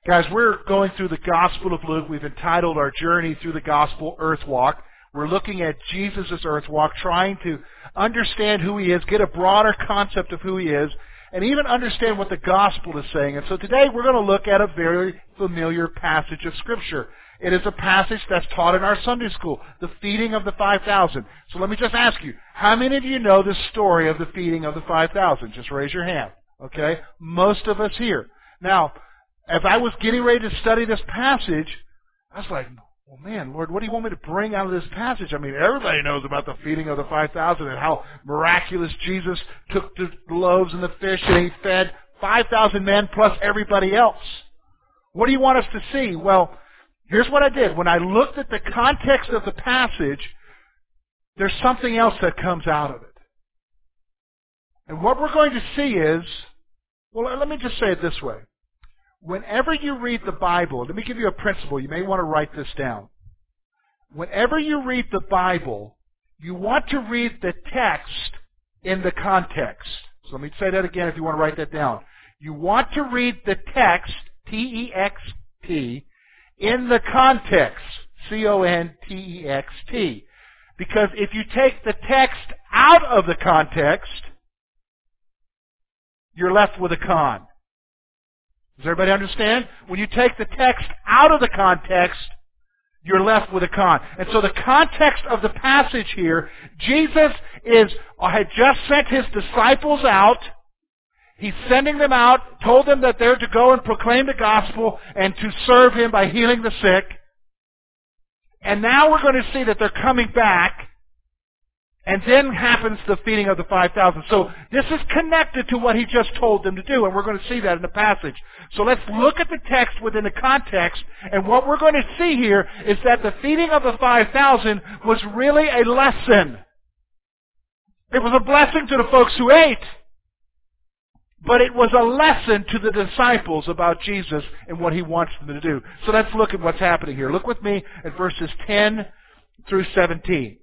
Guys, we're going through the Gospel of Luke. We've entitled our journey through the Gospel Earth Walk. We're looking at Jesus' earth walk, trying to understand who He is, get a broader concept of who He is, and even understand what the Gospel is saying. And so today we're going to look at a very familiar passage of Scripture. It is a passage that's taught in our Sunday school, the feeding of the 5,000. So let me just ask you, how many of you know the story of the feeding of the 5,000? Just raise your hand, okay? Most of us here. Now, as I was getting ready to study this passage, I was like, well, man, Lord, what do you want me to bring out of this passage? I mean, everybody knows about the feeding of the 5,000 and how miraculous Jesus took the loaves and the fish and He fed 5,000 men plus everybody else. What do you want us to see? Well, here's what I did. When I looked at the context of the passage, there's something else that comes out of it. And what we're going to see is, well, let me just say it this way. Whenever you read the Bible, let me give you a principle. You may want to write this down. Whenever you read the Bible, you want to read the text in the context. So let me say that again if you want to write that down. You want to read the text, T-E-X-T, in the context, C-O-N-T-E-X-T. Because if you take the text out of the context, you're left with a con. Does everybody understand? When you take the text out of the context, you're left with a con. And so the context of the passage here, Jesus had just sent His disciples out. He's sending them out, told them that they're to go and proclaim the gospel and to serve Him by healing the sick. And now we're going to see that they're coming back. And then happens the feeding of the 5,000. So this is connected to what He just told them to do, and we're going to see that in the passage. So let's look at the text within the context, and what we're going to see here is that the feeding of the 5,000 was really a lesson. It was a blessing to the folks who ate, but it was a lesson to the disciples about Jesus and what He wants them to do. So let's look at what's happening here. Look with me at verses 10 through 17.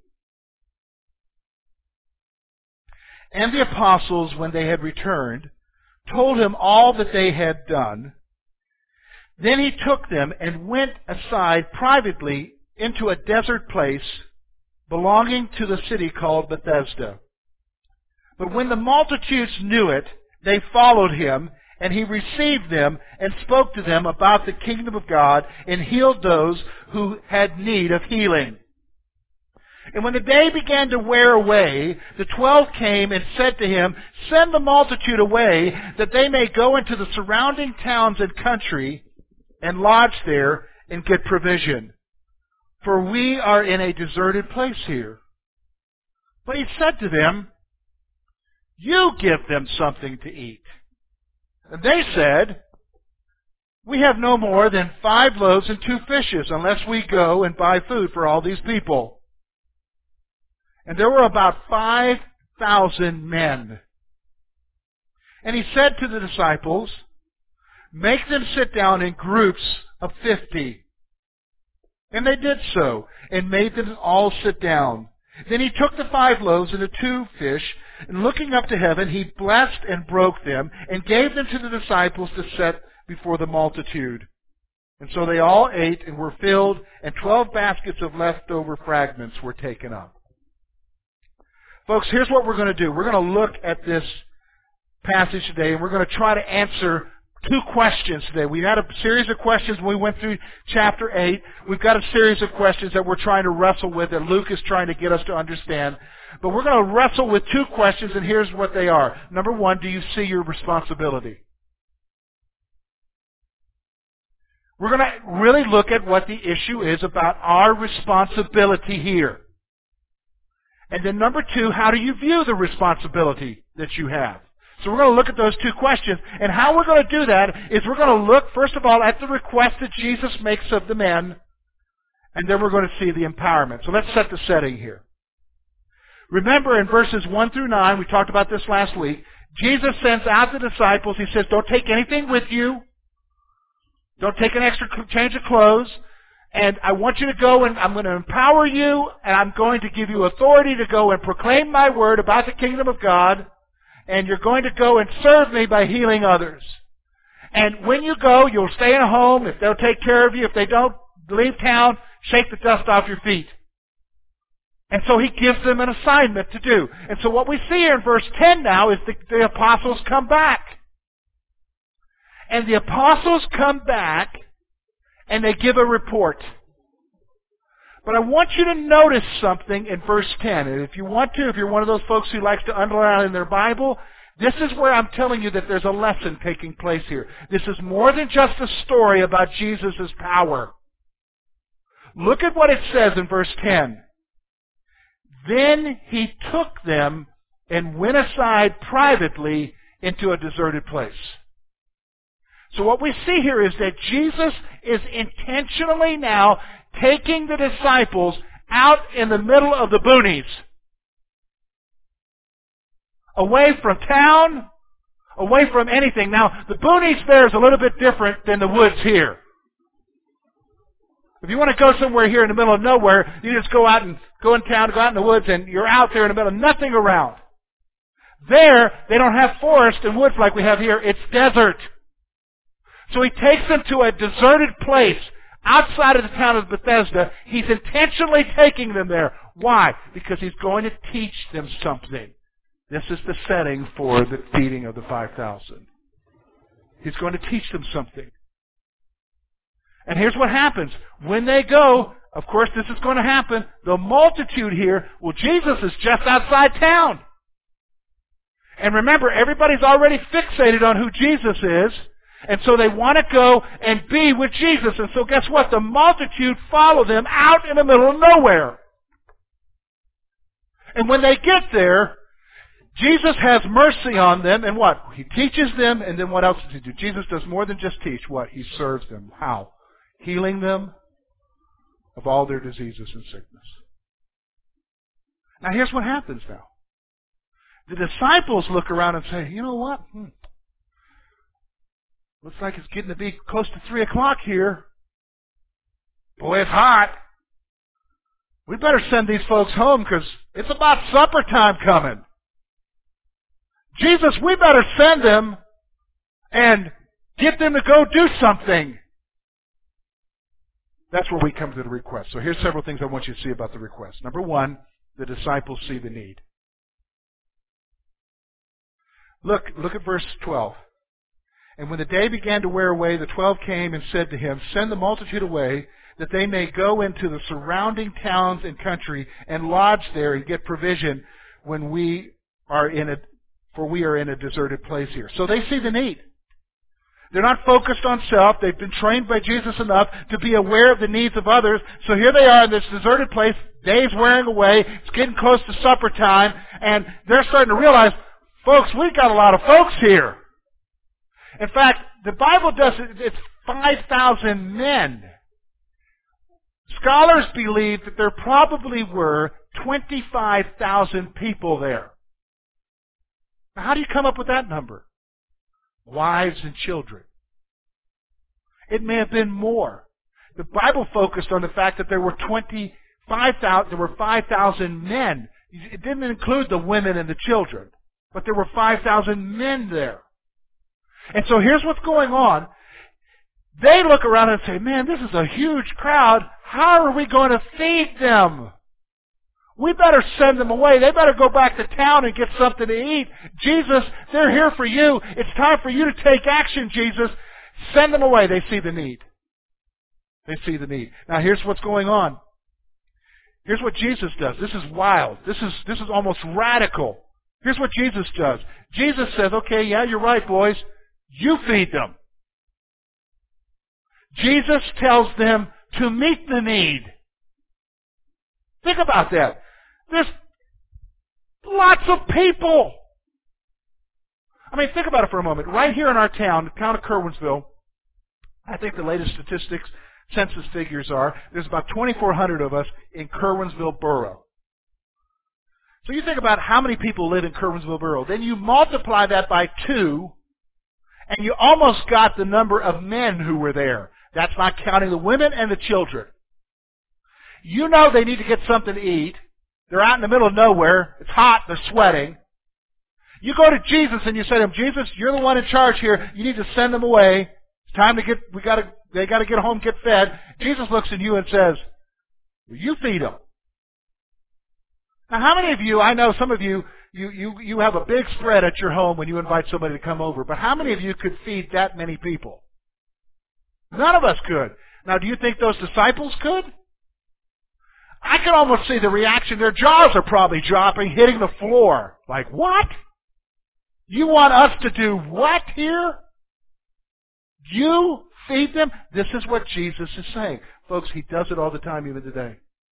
And the apostles, when they had returned, told Him all that they had done. Then He took them and went aside privately into a desert place belonging to the city called Bethesda. But when the multitudes knew it, they followed Him, and He received them and spoke to them about the kingdom of God and healed those who had need of healing. And when the day began to wear away, the 12 came and said to Him, Send the multitude away, that they may go into the surrounding towns and country and lodge there and get provision. For we are in a deserted place here. But He said to them, You give them something to eat. And they said, We have no more than 5 loaves and 2 fishes, unless we go and buy food for all these people. And there were about 5,000 men. And He said to the disciples, Make them sit down in groups of 50. And they did so, and made them all sit down. Then He took the 5 loaves and the 2 fish, and looking up to heaven, He blessed and broke them, and gave them to the disciples to set before the multitude. And so they all ate and were filled, and 12 baskets of leftover fragments were taken up. Folks, here's what we're going to do. We're going to look at this passage today, and we're going to try to answer 2 questions today. We had a series of questions when we went through chapter 8. We've got a series of questions that we're trying to wrestle with, that Luke is trying to get us to understand. But we're going to wrestle with 2 questions, and here's what they are. Number 1, do you see your responsibility? We're going to really look at what the issue is about our responsibility here. And then number 2, how do you view the responsibility that you have? So we're going to look at those 2 questions. And how we're going to do that is we're going to look, first of all, at the request that Jesus makes of the men. And then we're going to see the empowerment. So let's set the setting here. Remember in verses 1 through 9, we talked about this last week, Jesus sends out the disciples. He says, don't take anything with you. Don't take an extra change of clothes. And I want you to go, and I'm going to empower you, and I'm going to give you authority to go and proclaim my word about the kingdom of God, and you're going to go and serve me by healing others. And when you go, you'll stay in a home. If they'll take care of you, if they don't, leave town, shake the dust off your feet. And so he gives them an assignment to do. And so what we see here in verse 10 now is the apostles come back. And the apostles come back and they give a report. But I want you to notice something in verse 10. And if you want to, if you're one of those folks who likes to underline in their Bible, this is where I'm telling you that there's a lesson taking place here. This is more than just a story about Jesus' power. Look at what it says in verse 10. Then he took them and went aside privately into a deserted place. So what we see here is that Jesus is intentionally now taking the disciples out in the middle of the boonies. Away from town, away from anything. Now, the boonies there is a little bit different than the woods here. If you want to go somewhere here in the middle of nowhere, you just go out in town, go out in the woods, and you're out there in the middle of nothing around. There, they don't have forest and woods like we have here. It's desert. So he takes them to a deserted place outside of the town of Bethesda. He's intentionally taking them there. Why? Because he's going to teach them something. This is the setting for the feeding of the 5,000. He's going to teach them something. And here's what happens. When they go, of course this is going to happen, the multitude here, well, Jesus is just outside town. And remember, everybody's already fixated on who Jesus is. And so they want to go and be with Jesus. And so guess what? The multitude follow them out in the middle of nowhere. And when they get there, Jesus has mercy on them. And what? He teaches them. And then what else does he do? Jesus does more than just teach. What? He serves them. How? Healing them of all their diseases and sickness. Now here's what happens now. The disciples look around and say, you know what? Looks like it's getting to be close to 3 o'clock here. Boy, it's hot. We better send these folks home because it's about supper time coming. Jesus, we better send them and get them to go do something. That's where we come to the request. So here's several things I want you to see about the request. Number one, the disciples see the need. Look at verse 12. And when the day began to wear away, the 12 came and said to him, send the multitude away, that they may go into the surrounding towns and country and lodge there and get provision when we are in a deserted place here. So they see the need. They're not focused on self. They've been trained by Jesus enough to be aware of the needs of others. So here they are in this deserted place. Day's wearing away. It's getting close to supper time. And they're starting to realize, folks, we've got a lot of folks here. In fact, the Bible does it's 5,000 men. Scholars believe that there probably were 25,000 people there. Now, how do you come up with that number? Wives and children. It may have been more. The Bible focused on the fact that there were 5,000 men. It didn't include the women and the children, but there were 5,000 men there. And so here's what's going on. They look around and say, man, this is a huge crowd. How are we going to feed them? We better send them away. They better go back to town and get something to eat. Jesus, they're here for you. It's time for you to take action, Jesus. Send them away. They see the need. They see the need. Now here's what's going on. Here's what Jesus does. This is wild. This is almost radical. Here's what Jesus does. Jesus says, okay, yeah, you're right, boys. You feed them. Jesus tells them to meet the need. Think about that. There's lots of people. I mean, think about it for a moment. Right here in our town, the town of Curwensville, I think the latest statistics, census figures are, there's about 2,400 of us in Curwensville Borough. So you think about how many people live in Curwensville Borough. Then you multiply that by 2, and you almost got the number of men who were there. That's not counting the women and the children. You know they need to get something to eat. They're out in the middle of nowhere. It's hot. They're sweating. You go to Jesus and you say to him, Jesus, you're the one in charge here. You need to send them away. It's time to they got to get home, get fed. Jesus looks at you and says, well, you feed them. Now, how many of you, I know some of you have a big spread at your home when you invite somebody to come over, but how many of you could feed that many people? None of us could. Now, do you think those disciples could? I can almost see the reaction. Their jaws are probably dropping, hitting the floor. Like, what? You want us to do what here? You feed them? This is what Jesus is saying. Folks, he does it all the time, even today.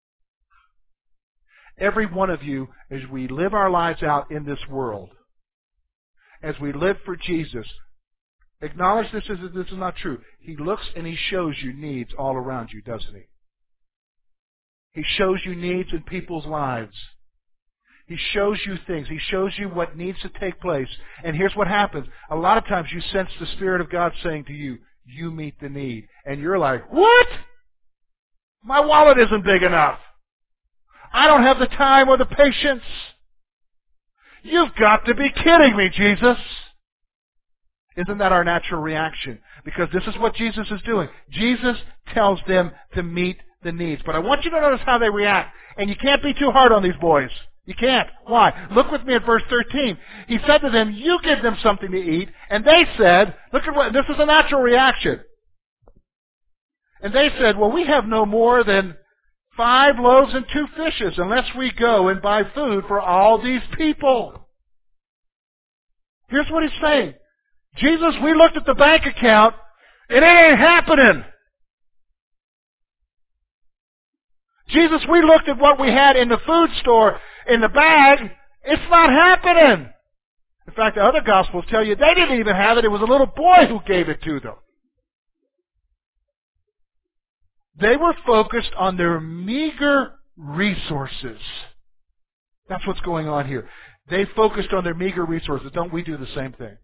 Every one of you, as we live our lives out in this world, as we live for Jesus, acknowledge this is not true. He looks and he shows you needs all around you, doesn't he? He shows you needs in people's lives. He shows you things. He shows you what needs to take place. And here's what happens. A lot of times you sense the Spirit of God saying to you, you meet the need. And you're like, what? My wallet isn't big enough. I don't have the time or the patience. You've got to be kidding me, Jesus. Isn't that our natural reaction? Because this is what Jesus is doing. Jesus tells them to meet the needs. But I want you to notice how they react. And you can't be too hard on these boys. You can't. Why? Look with me at verse 13. He said to them, you give them something to eat. And they said, look at what, this is a natural reaction. And they said, well, we have no more than 5 loaves and 2 fishes unless we go and buy food for all these people. Here's what he's saying. Jesus, we looked at the bank account and it ain't happening. Jesus, we looked at what we had in the food store in the bag. It's not happening. In fact, the other Gospels tell you they didn't even have it. It was a little boy who gave it to them. They were focused on their meager resources. That's what's going on here. They focused on their meager resources. Don't we do the same thing?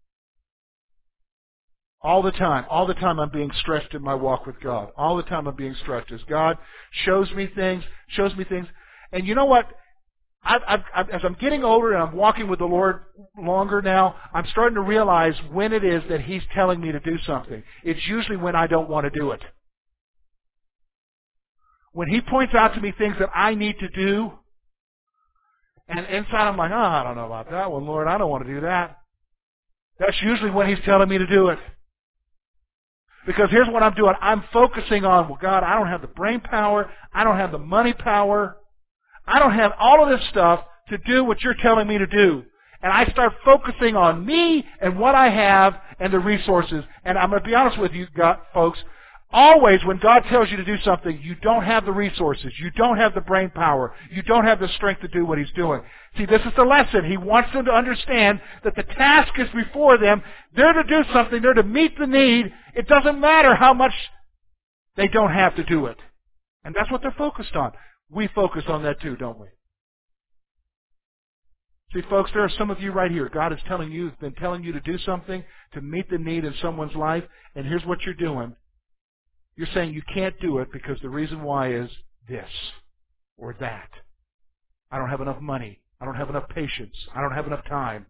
All the time I'm being stretched in my walk with God. All the time I'm being stretched as God shows me things. And you know what? As I'm getting older and I'm walking with the Lord longer now, I'm starting to realize when it is that He's telling me to do something. It's usually when I don't want to do it. When He points out to me things that I need to do, and inside I'm like, oh, I don't know about that one, Lord. I don't want to do that. That's usually when He's telling me to do it. Because here's what I'm doing. I'm focusing on, well, God, I don't have the brain power. I don't have the money power. I don't have all of this stuff to do what you're telling me to do. And I start focusing on me and what I have and the resources. And I'm going to be honest with you, folks. Always when God tells you to do something, you don't have the resources. You don't have the brain power. You don't have the strength to do what He's doing. See, this is the lesson. He wants them to understand that the task is before them. They're to do something. They're to meet the need. It doesn't matter how much they don't have to do it. And that's what they're focused on. We focus on that too, don't we? See, folks, there are some of you right here. God is telling you, has been telling you to do something to meet the need in someone's life. And here's what you're doing. You're saying you can't do it because the reason why is this or that. I don't have enough money. I don't have enough patience. I don't have enough time.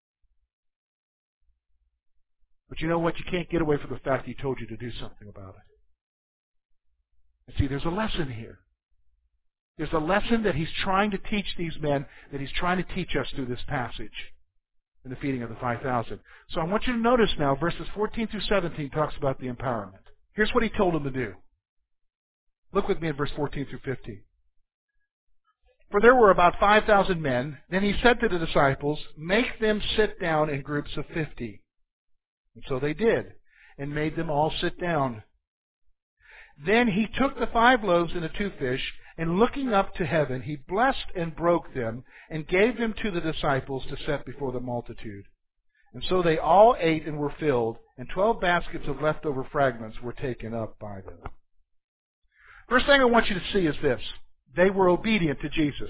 But you know what? You can't get away from the fact that He told you to do something about it. And see, there's a lesson here. There's a lesson that He's trying to teach these men, that He's trying to teach us through this passage in the feeding of the 5,000. So I want you to notice now, verses 14 through 17 talks about the empowerment. Here's what He told them to do. Look with me at verse 14 through 15. For there were about 5,000 men. Then He said to the disciples, make them sit down in groups of 50. And so they did, and made them all sit down. Then He took the 5 loaves and the 2 fish, and looking up to heaven, He blessed and broke them, and gave them to the disciples to set before the multitude. And so they all ate and were filled, and 12 baskets of leftover fragments were taken up by them. First thing I want you to see is this. They were obedient to Jesus.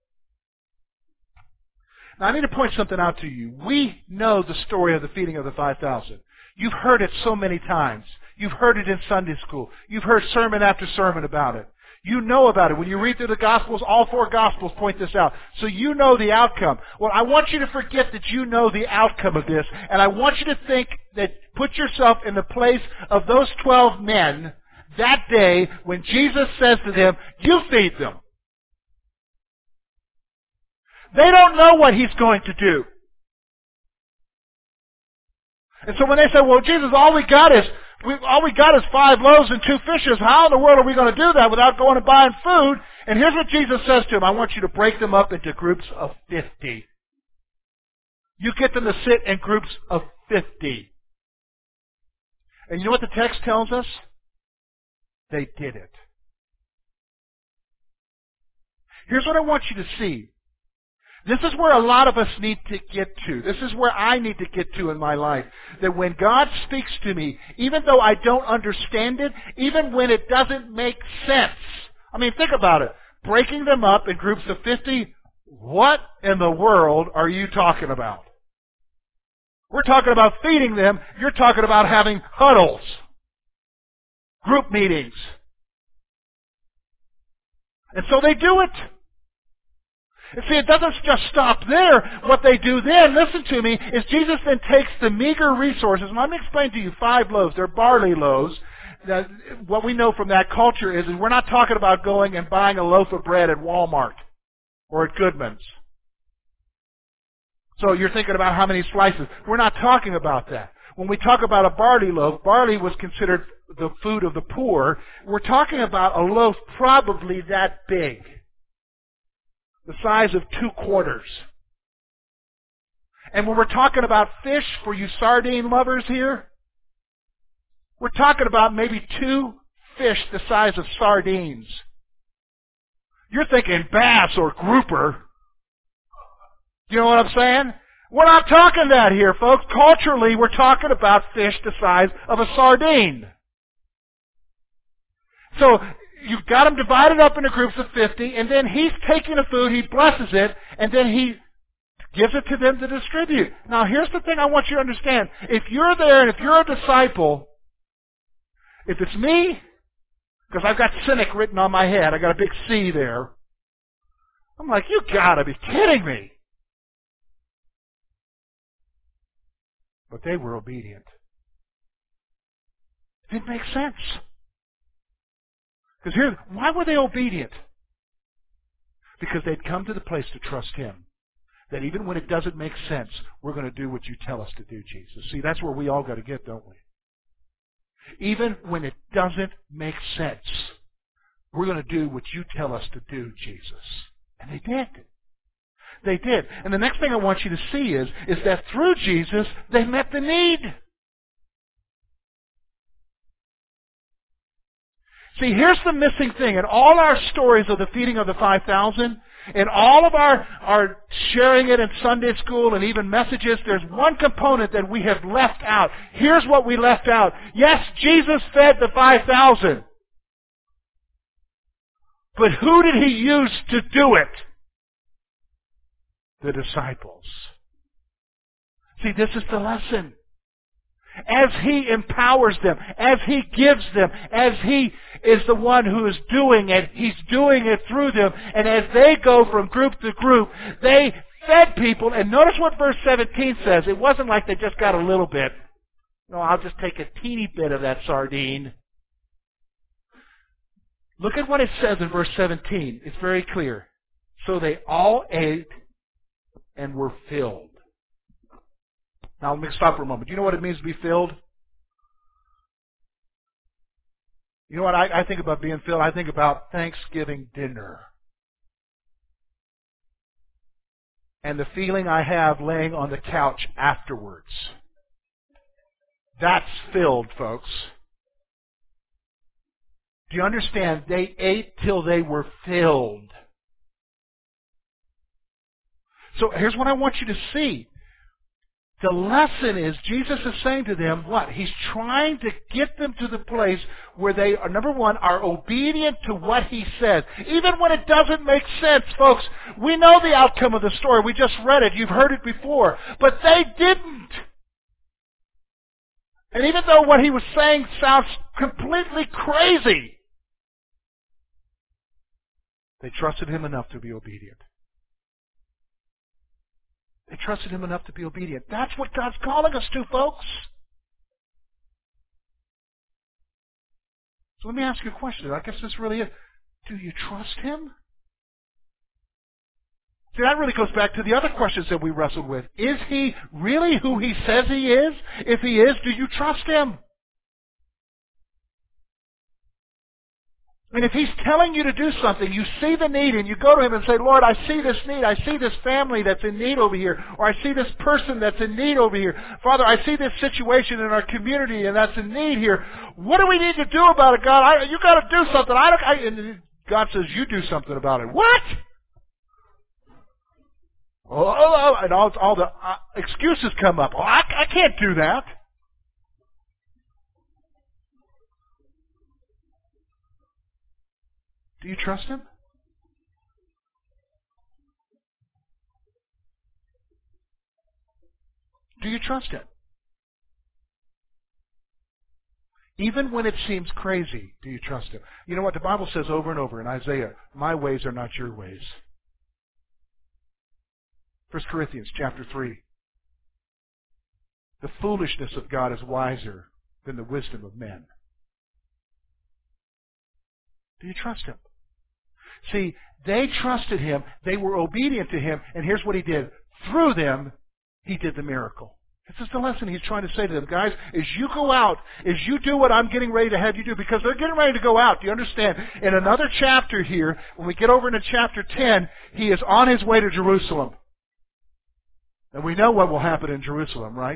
Now I need to point something out to you. We know the story of the feeding of the 5,000. You've heard it so many times. You've heard it in Sunday school. You've heard sermon after sermon about it. You know about it. When you read through the Gospels, all 4 Gospels point this out. So you know the outcome. Well, I want you to forget that you know the outcome of this, and I want you to think that, put yourself in the place of those 12 men that day when Jesus says to them, you feed them. They don't know what He's going to do. And so when they say, well, Jesus, all we got is 5 loaves and 2 fishes. How in the world are we going to do that without going and buying food? And here's what Jesus says to them. I want you to break them up into groups of 50. You get them to sit in groups of 50. And you know what the text tells us? They did it. Here's what I want you to see. This is where a lot of us need to get to. This is where I need to get to in my life. That when God speaks to me, even though I don't understand it, even when it doesn't make sense. I mean, think about it. Breaking them up in groups of 50, what in the world are you talking about? We're talking about feeding them. You're talking about having huddles, group meetings. And so they do it. And see, it doesn't just stop there. What they do then, listen to me, is Jesus then takes the meager resources, and let me explain to you 5 loaves. They're barley loaves. Now, what we know from that culture is we're not talking about going and buying a loaf of bread at Walmart or at Goodman's. So you're thinking about how many slices. We're not talking about that. When we talk about a barley loaf, barley was considered the food of the poor. We're talking about a loaf probably that big. The size of 2 quarters. And when we're talking about fish, for you sardine lovers here, we're talking about maybe 2 fish the size of sardines. You're thinking bass or grouper. You know what I'm saying? We're not talking that here, folks. Culturally, we're talking about fish the size of a sardine. So, you've got them divided up into groups of 50, and then He's taking the food, He blesses it, and then He gives it to them to distribute. Now, here's the thing I want you to understand. If you're there and if you're a disciple, if it's me, because I've got cynic written on my head, I got a big C there, I'm like, you gotta be kidding me. But they were obedient. It didn't make sense. Because here, why were they obedient? Because they'd come to the place to trust Him. That even when it doesn't make sense, we're going to do what You tell us to do, Jesus. See, that's where we all got to get, don't we? Even when it doesn't make sense, we're going to do what You tell us to do, Jesus. And they did. They did. And the next thing I want you to see is that through Jesus, they met the need. See, here's the missing thing. In all our stories of the feeding of the 5,000, in all of our sharing it in Sunday school and even messages, there's one component that we have left out. Here's what we left out. Yes, Jesus fed the 5,000. But who did He use to do it? The disciples. See, this is the lesson. As He empowers them, as He gives them, as He is the one who is doing it, He's doing it through them. And as they go from group to group, they fed people. And notice what verse 17 says. It wasn't like they just got a little bit. No, I'll just take a teeny bit of that sardine. Look at what it says in verse 17. It's very clear. So they all ate and were filled. Now let me stop for a moment. Do you know what it means to be filled? You know what I think about being filled? I think about Thanksgiving dinner. And the feeling I have laying on the couch afterwards. That's filled, folks. Do you understand? They ate till they were filled. So here's what I want you to see. The lesson is, Jesus is saying to them, what? He's trying to get them to the place where they are, number one, are obedient to what He says. Even when it doesn't make sense, folks, we know the outcome of the story. We just read it. You've heard it before. But they didn't. And even though what He was saying sounds completely crazy, They trusted Him enough to be obedient. They trusted Him enough to be obedient. That's what God's calling us to, folks. So let me ask you a question. I guess this really is. Do you trust Him? See, that really goes back to the other questions that we wrestled with. Is He really who He says He is? If He is, do you trust Him? And if He's telling you to do something, you see the need and you go to Him and say, Lord, I see this need. I see this family that's in need over here. Or I see this person that's in need over here. Father, I see this situation in our community and that's in need here. What do we need to do about it, God? You got to do something. And God says, you do something about it. What? And all the excuses come up. Oh, I can't do that. Do you trust Him? Do you trust Him? Even when it seems crazy, do you trust Him? You know what the Bible says over and over in Isaiah, my ways are not your ways. 1 Corinthians chapter 3. The foolishness of God is wiser than the wisdom of men. Do you trust Him? See, they trusted Him, they were obedient to Him, and here's what He did. Through them, He did the miracle. This is the lesson He's trying to say to them. Guys, as you go out, as you do what I'm getting ready to have you do, because they're getting ready to go out, do you understand? In another chapter here, when we get over into chapter 10, He is on His way to Jerusalem. And we know what will happen in Jerusalem, right?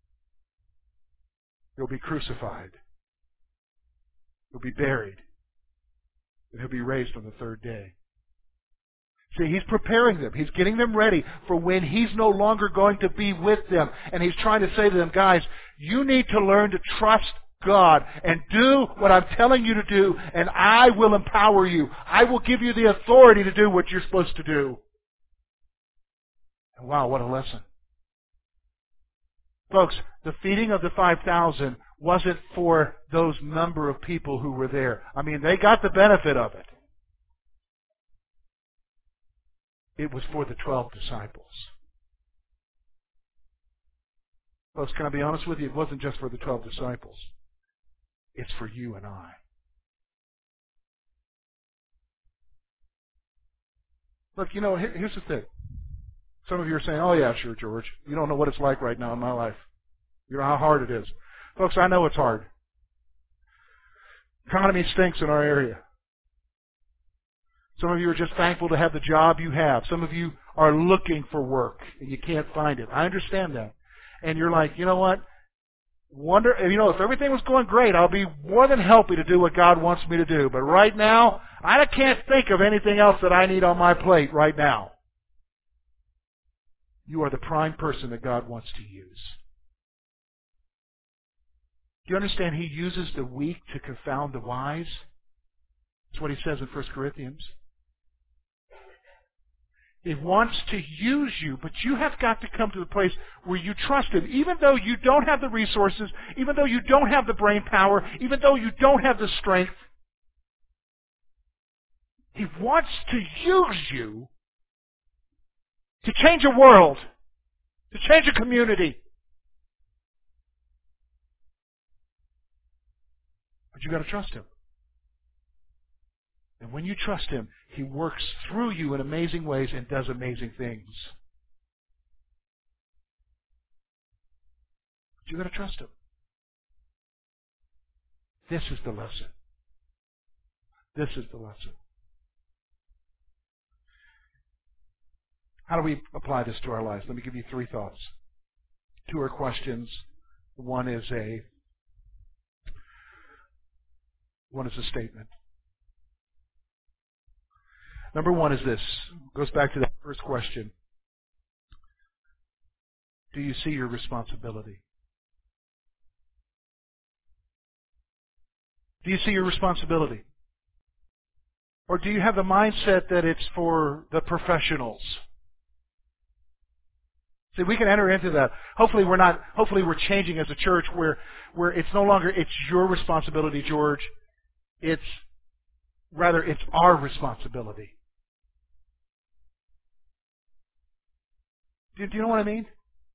He'll be crucified. He'll be buried. And He'll be raised on the third day. See, He's preparing them. He's getting them ready for when He's no longer going to be with them. And He's trying to say to them, guys, you need to learn to trust God and do what I'm telling you to do, and I will empower you. I will give you the authority to do what you're supposed to do. And wow, what a lesson. Folks, the feeding of the 5,000 wasn't for those number of people who were there. I mean, they got the benefit of it. It was for the 12 disciples. Folks, can I be honest with you? It wasn't just for the 12 disciples. It's for you and I. Look, here's the thing. Some of you are saying, oh yeah, sure, George. You don't know what it's like right now in my life. You know how hard it is. Folks, I know it's hard. Economy stinks in our area. Some of you are just thankful to have the job you have. Some of you are looking for work and you can't find it. I understand that. And you're like, you know what? If everything was going great, I'll be more than happy to do what God wants me to do. But right now, I can't think of anything else that I need on my plate right now. You are the prime person that God wants to use. Do you understand? He uses the weak to confound the wise. That's what he says in 1 Corinthians. He wants to use you, but you have got to come to the place where you trust Him. Even though you don't have the resources, even though you don't have the brain power, even though you don't have the strength, He wants to use you to change a world, to change a community. But you've got to trust Him. And when you trust Him, He works through you in amazing ways and does amazing things. But you've got to trust Him. This is the lesson. This is the lesson. How do we apply this to our lives? Let me give you 3 thoughts. 2 are questions. One is a statement. Number 1 is this. Goes back to that first question. Do you see your responsibility? Do you see your responsibility? Or do you have the mindset that it's for the professionals? See, we can enter into that. Hopefully we're changing as a church where it's no longer it's your responsibility, George. It's our responsibility. Do you know what I mean?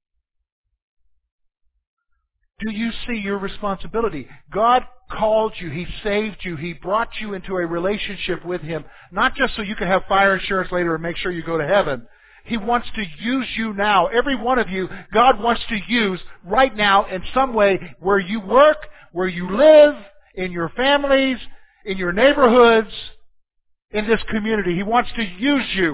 Do you see your responsibility? God called you. He saved you. He brought you into a relationship with Him, not just so you can have fire insurance later and make sure you go to heaven. He wants to use you now. Every one of you, God wants to use right now in some way where you work, where you live, in your families, in your neighborhoods, in this community. He wants to use you.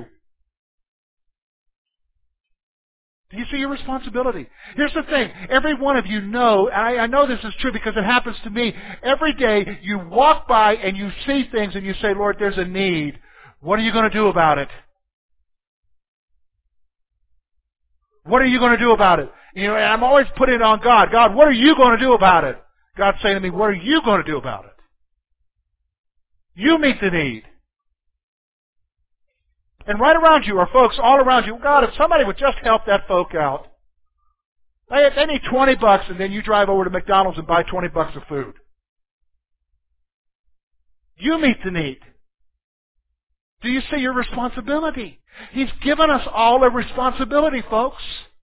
Do you see your responsibility? Here's the thing. Every one of you know, and I know this is true because it happens to me. Every day you walk by and you see things and you say, Lord, there's a need. What are you going to do about it? What are you going to do about it? You know, and I'm always putting it on God. God, what are you going to do about it? God's saying to me, what are you going to do about it? You meet the need. And right around you are folks all around you. God, if somebody would just help that folk out. They need $20 and then you drive over to McDonald's and buy $20 of food. You meet the need. Do you see your responsibility? He's given us all a responsibility, folks.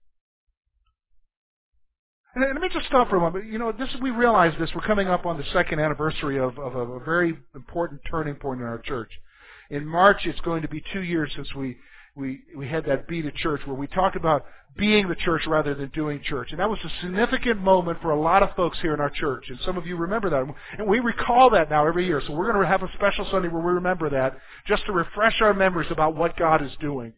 And let me just stop for a moment. You know, we realize this. We're coming up on the second anniversary of a very important turning point in our church. In March, it's going to be 2 years since we had that Be the Church, where we talked about being the church rather than doing church. And that was a significant moment for a lot of folks here in our church. And some of you remember that. And we recall that now every year. So we're going to have a special Sunday where we remember that, just to refresh our memories about what God is doing.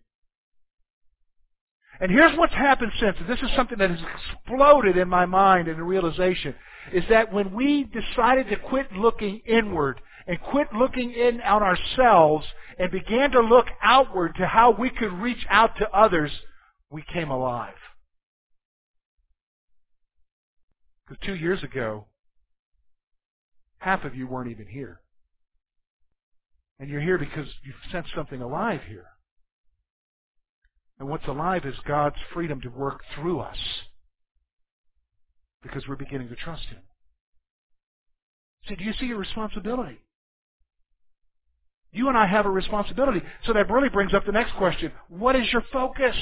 And here's what's happened since. And this is something that has exploded in my mind and the realization, is that when we decided to quit looking inward and quit looking in on ourselves and began to look outward to how we could reach out to others, we came alive. Because 2 years ago, half of you weren't even here. And you're here because you sensed something alive here. And what's alive is God's freedom to work through us because we're beginning to trust Him. So do you see your responsibility? You and I have a responsibility. So that really brings up the next question. What is your focus?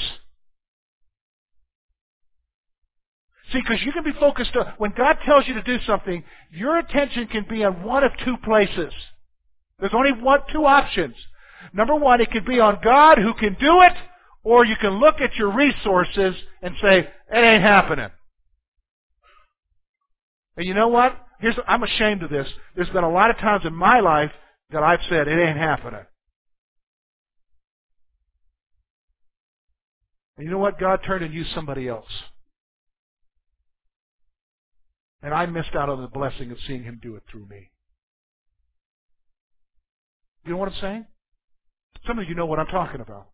See, because you can be focused on, when God tells you to do something, your attention can be on one of two places. There's only two options. Number one, it could be on God who can do it, or you can look at your resources and say, it ain't happening. And you know what? I'm ashamed of this. There's been a lot of times in my life that I've said, it ain't happening. And you know what? God turned and used somebody else. And I missed out on the blessing of seeing Him do it through me. You know what I'm saying? Some of you know what I'm talking about.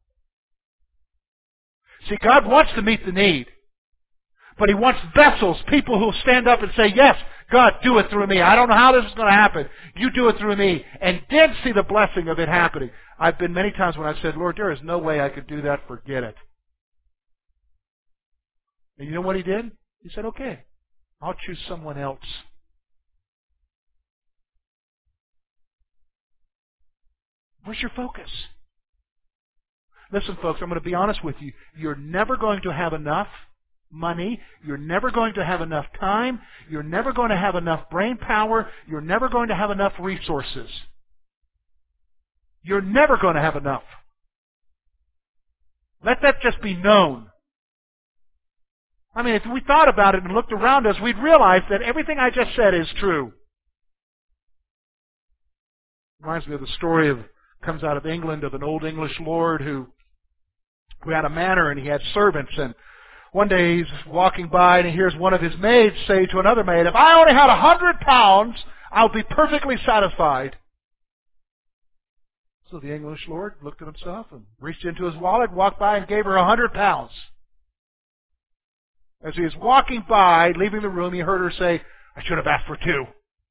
See, God wants to meet the need. But He wants vessels, people who will stand up and say, yes, God, do it through me. I don't know how this is going to happen. You do it through me. And then see the blessing of it happening. I've been many times when I've said, Lord, there is no way I could do that. Forget it. And you know what He did? He said, okay, I'll choose someone else. Where's your focus? Listen, folks, I'm going to be honest with you. You're never going to have enough money. You're never going to have enough time. You're never going to have enough brain power. You're never going to have enough resources. You're never going to have enough. Let that just be known. I mean, if we thought about it and looked around us, we'd realize that everything I just said is true. Reminds me of the story comes out of England, of an old English lord who had a manor and he had servants, and one day he's walking by and he hears one of his maids say to another maid, if I only had 100 pounds, I'll be perfectly satisfied. So the English lord looked at himself and reached into his wallet, walked by and gave her 100 pounds. As he was walking by, leaving the room, he heard her say, I should have asked for 2.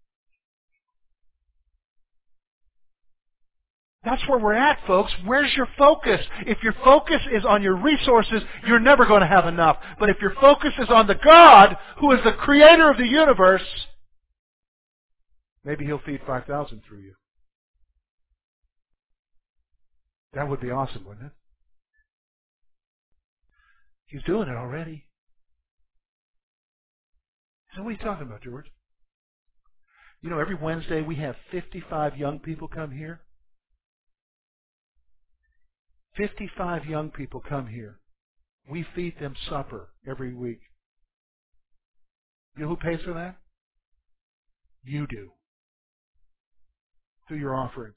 That's where we're at, folks. Where's your focus? If your focus is on your resources, you're never going to have enough. But if your focus is on the God who is the creator of the universe, maybe He'll feed 5,000 through you. That would be awesome, wouldn't it? He's doing it already. So what are you talking about, George? You know, every Wednesday we have 55 young people come here. 55 young people come here. We feed them supper every week. You know who pays for that? You do. Through your offerings.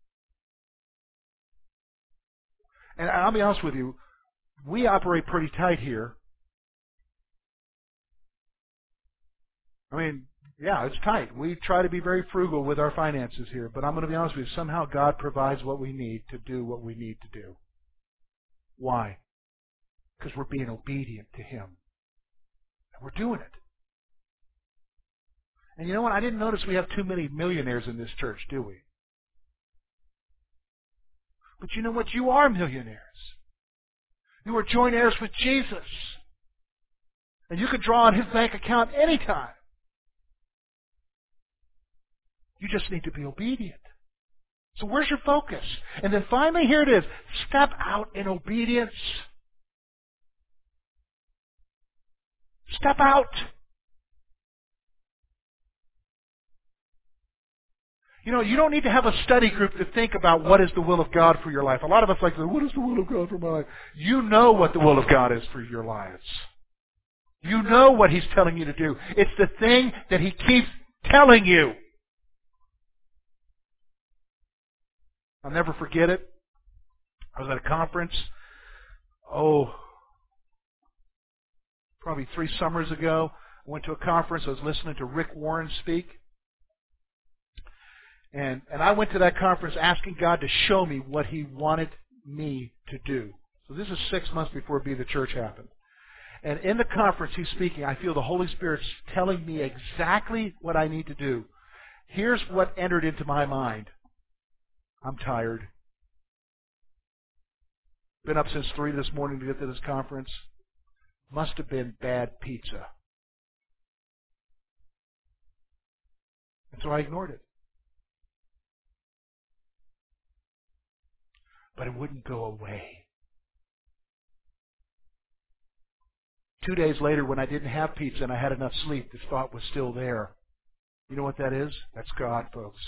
And I'll be honest with you, we operate pretty tight here. I mean, yeah, it's tight. We try to be very frugal with our finances here, but I'm going to be honest with you, somehow God provides what we need to do what we need to do. Why? Because we're being obedient to Him. And we're doing it. And you know what? I didn't notice we have too many millionaires in this church, do we? But you know what? You are millionaires. You are joint heirs with Jesus. And you can draw on His bank account anytime. You just need to be obedient. So where's your focus? And then finally, here it is. Step out in obedience. Step out. You know, you don't need to have a study group to think about what is the will of God for your life. A lot of us like to say, what is the will of God for my life? You know what the will of God is for your lives. You know what He's telling you to do. It's the thing that He keeps telling you. I'll never forget it. I was at a conference, probably 3 summers ago. I went to a conference. I was listening to Rick Warren speak. And I went to that conference asking God to show me what He wanted me to do. So this is 6 months before Be the Church happened. And in the conference He's speaking, I feel the Holy Spirit's telling me exactly what I need to do. Here's what entered into my mind. I'm tired. Been up since 3 this morning to get to this conference. Must have been bad pizza. And so I ignored it. But it wouldn't go away. 2 days later, when I didn't have pizza and I had enough sleep, this thought was still there. You know what that is? That's God, folks.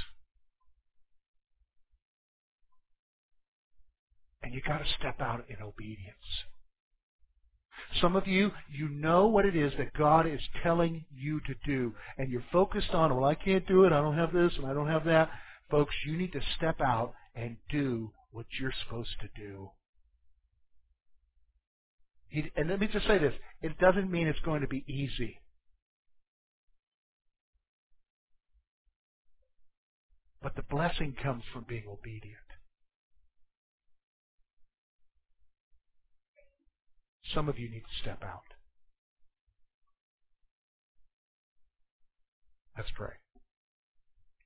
And you got to step out in obedience. Some of you, you know what it is that God is telling you to do, and you're focused on, well, I can't do it, I don't have this, and I don't have that. Folks, you need to step out and do what you're supposed to do. And let me just say this, it doesn't mean it's going to be easy. But the blessing comes from being obedient. Some of you need to step out. Let's pray.